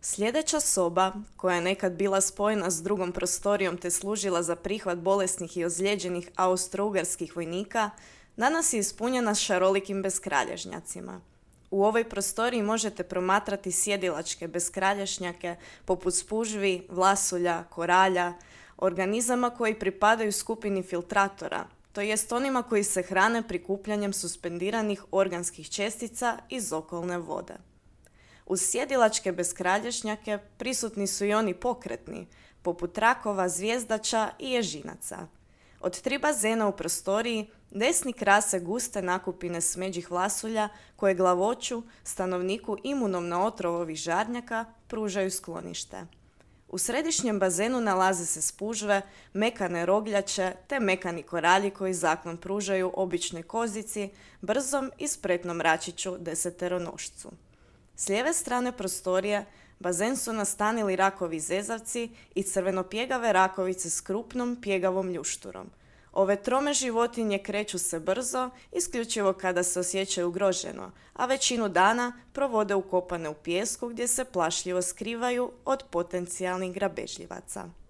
Sljedeća soba, koja je nekad bila spojena s drugom prostorijom te služila za prihvat bolesnih i ozlijeđenih austro-ugarskih vojnika, danas je ispunjena šarolikim beskralježnjacima. U ovoj prostoriji možete promatrati sjedilačke beskralježnjake poput spužvi, vlasulja, koralja, organizama koji pripadaju skupini filtratora, to jest onima koji se hrane prikupljanjem suspendiranih organskih čestica iz okolne vode. Uz sjedilačke beskralježnjake prisutni su i oni pokretni, poput rakova, zvjezdača i ježinaca. Od 3 bazena u prostoriji desni krase guste nakupine smeđih vlasulja koje glavoću, stanovniku imunom otrov ovih žarnjaka, pružaju sklonište. U središnjem bazenu nalaze se spužve, mekane rogljače te mekani koralji koji zaklon pružaju običnoj kozici, brzom i spretnom račiću deseteronošcu. S lijeve strane prostorije bazen su nastanili rakovi zezavci i crvenopjegave rakovice s krupnom pjegavom ljušturom. Ove trome životinje kreću se brzo, isključivo kada se osjećaju ugroženo, a većinu dana provode ukopane u pijesku gdje se plašljivo skrivaju od potencijalnih grabežljivaca.